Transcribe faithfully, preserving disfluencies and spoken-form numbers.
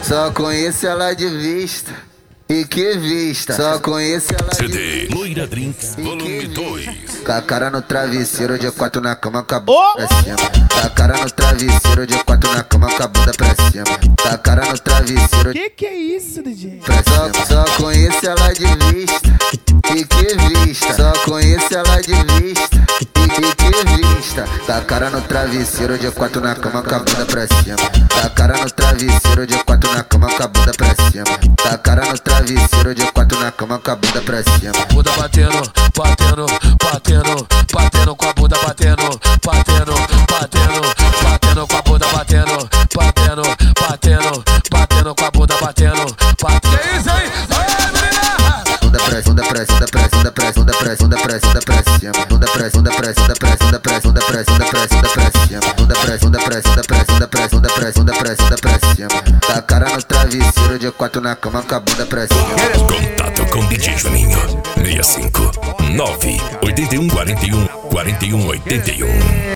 Só conheço ela de vista. E que vista, só conheço ela C de D Loira Drinks Volume dois. Com a cara no travesseiro, de quatro na cama, com a bunda pra cima. Com a cara no travesseiro, de quatro na cama, com a bunda pra cima. Com a cara no travesseiro. Que que é isso, D J? Só, só conheço ela de vista. E que vista, só conheço ela de vista. E que, que vista. Com a cara no travesseiro, de quatro na cama, com a bunda pra cima. Com a cara no travesseiro, de quatro na cama, com a bunda pra cima. Com a cara no travesseiro, de quatro na cama, com a bunda pra cima. Bunda batendo, batendo, batendo, batendo com a bunda batendo, batendo, batendo, batendo com a bunda batendo, batendo, batendo, batendo com a bunda batendo, batendo. Que isso aí? Bunda pra bunda pra bunda pra bunda pra bunda pra bunda pra bunda pra cima. Bunda pra bunda pra bunda pra bunda pra bunda pra bunda pra bunda pra cima. Bunda pra bunda pra bunda pra bunda pra bunda pra bunda pra bunda pra cima. Com a cara no travesseiro, de quatro na cama, com a bunda pra cima. Contato com D J Juninho seis cinco nove oito um quatro um quatro um oito um.